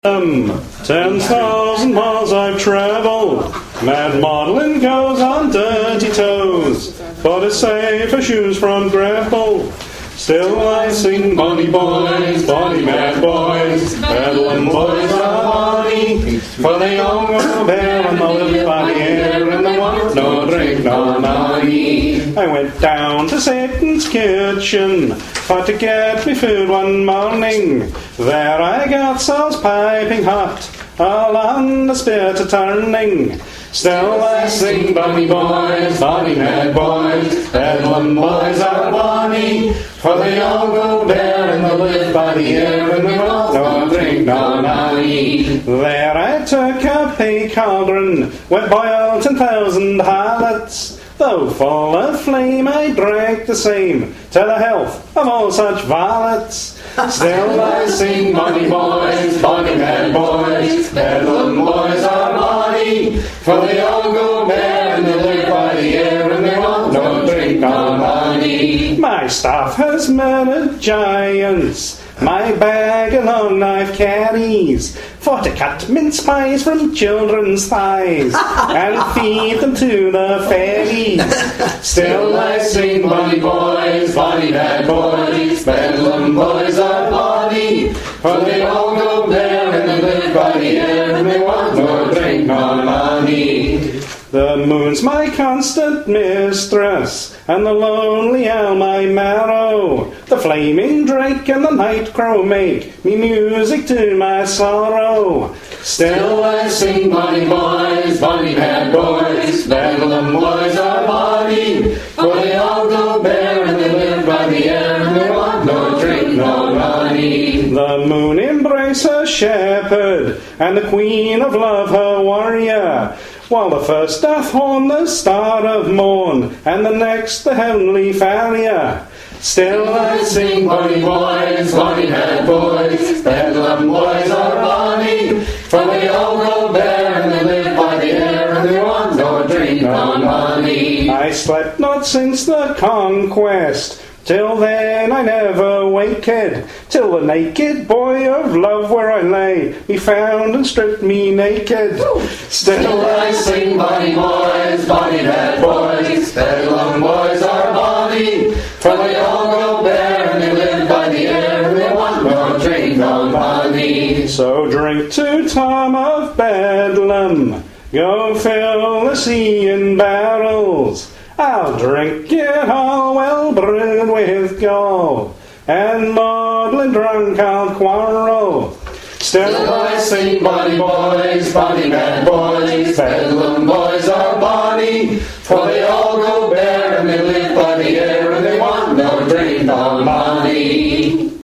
10,000 miles I've travelled, mad modelling goes on dirty toes, but it's safer shoes from grapple. Still I sing bonny boys, bonny mad boys, Bedlam boys are bonny, for they all go bare and they live by the air and they want no drink, no money. I went down to Satan's kitchen for to get me food one morning. There I got sauce piping hot, all on the spit a turning. Still I sing bonny boys, bonny mad boys, Bedlam boys are bonny, for they all go bare and they live by the air and they want no drink, no money. There I took up a cauldron with boiled 10,000 harlots. Though full of flame, I drank the same to the health of all such varlets. Still I sing bonny boys, bonny mad boys, Bedlam boys are bonny, for they all go bare and they live by the air and they want no drink, no money. My staff has murdered giants, my bag a long knife carries, for to cut mince pies from children's thighs and feed them to the fairies. Still I sing bonny boys, bonny mad boys, Bedlam boys are bonny, for they all go bare and they live by the air and they want no drink, no money. The moon's my constant mistress, and the lonely owl my marrow. The flaming drake and the night crow make me music to my sorrow. Still I sing bonny boys, bonny mad boys, Bedlam boys are bonny, for they all go bare and they live by the air and they want no drink, no money. The moon embrace her shepherd, and the queen of love her warrior, while the first doth horn the star of morn, and the next the heavenly farrier. Still I sing bonny boys, bonny mad boys, Bedlam boys are bonny, for they all go bare and they live by the air and they want no drink, no money. I slept not since the conquest, till then I never waked, till the naked boy of love where I lay me found and stripped me naked. Still I sing bonny boys, bonny mad boys, Bedlam boys are bonny, for they all go bare and they live by the air and they want no drink, no money. So drink to Tom of Bedlam, go fill the sea in barrels, I'll drink it all well brewed with gall, and maudlin drunk I'll quarrel. Still I sing bonny boys, bonny mad boys, Bedlam boys are bonny, for they all go bare and they live by the air